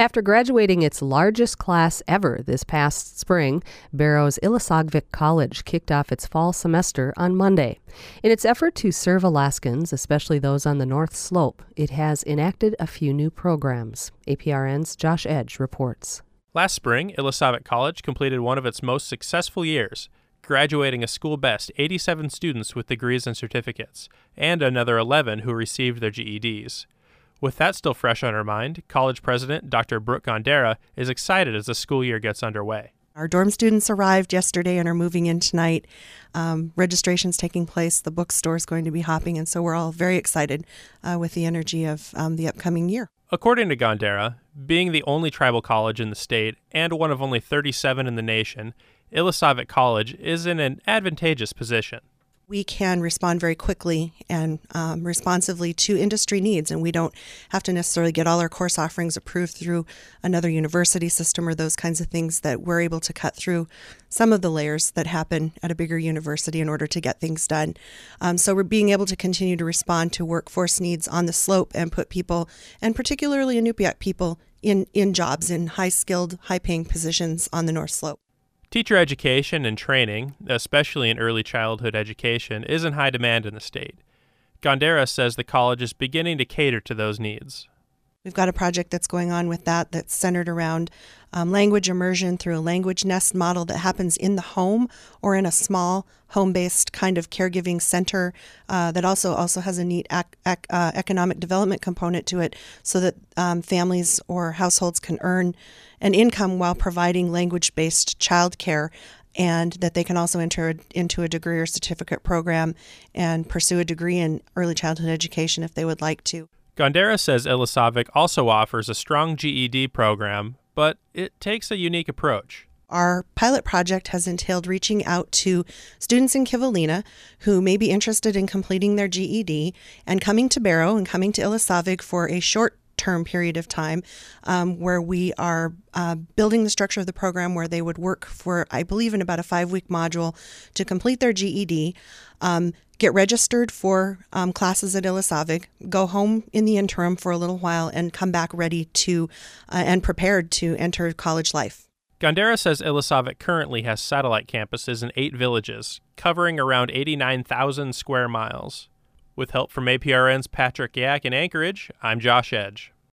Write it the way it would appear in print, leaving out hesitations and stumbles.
After graduating its largest class ever this past spring, Barrow's Illisagvik College kicked off its fall semester on Monday. In its effort to serve Alaskans, especially those on the North Slope, it has enacted a few new programs. APRN's Josh Edge reports. Last spring, Illisagvik College completed one of its most successful years, graduating a school-best 87 students with degrees and certificates, and another 11 who received their GEDs. With that still fresh on her mind, college president Dr. Brooke Gondera is excited as the school year gets underway. Our dorm students arrived yesterday and are moving in tonight. Registration's taking place. The bookstore is going to be hopping, and so we're all very excited with the energy of the upcoming year. According to Gondera, being the only tribal college in the state and one of only 37 in the nation, Illisagvik College is in an advantageous position. We can respond very quickly and responsively to industry needs, and we don't have to necessarily get all our course offerings approved through another university system or those kinds of things, that we're able to cut through some of the layers that happen at a bigger university in order to get things done. So we're being able to continue to respond to workforce needs on the slope and put people, and particularly Inupiaq people, in jobs, in high-skilled, high-paying positions on the North Slope. Teacher education and training, especially in early childhood education, is in high demand in the state. Gondera says the college is beginning to cater to those needs. We've got a project that's going on with that's centered around language immersion through a language nest model that happens in the home or in a small home-based kind of caregiving center that also has a neat economic development component to it, so that families or households can earn an income while providing language-based childcare, and that they can also enter into a degree or certificate program and pursue a degree in early childhood education if they would like to. Gondera says Illisagvik also offers a strong GED program, but it takes a unique approach. Our pilot project has entailed reaching out to students in Kivalina who may be interested in completing their GED and coming to Barrow and coming to Illisagvik for a short-term period of time, where we are building the structure of the program where they would work for, I believe, in about a 5-week module to complete their GED, get registered for classes at Illisagvik, go home in the interim for a little while, and come back ready to and prepared to enter college life. Gondera says Illisagvik currently has satellite campuses in 8 villages, covering around 89,000 square miles. With help from APRN's Patrick Yak in Anchorage, I'm Josh Edge.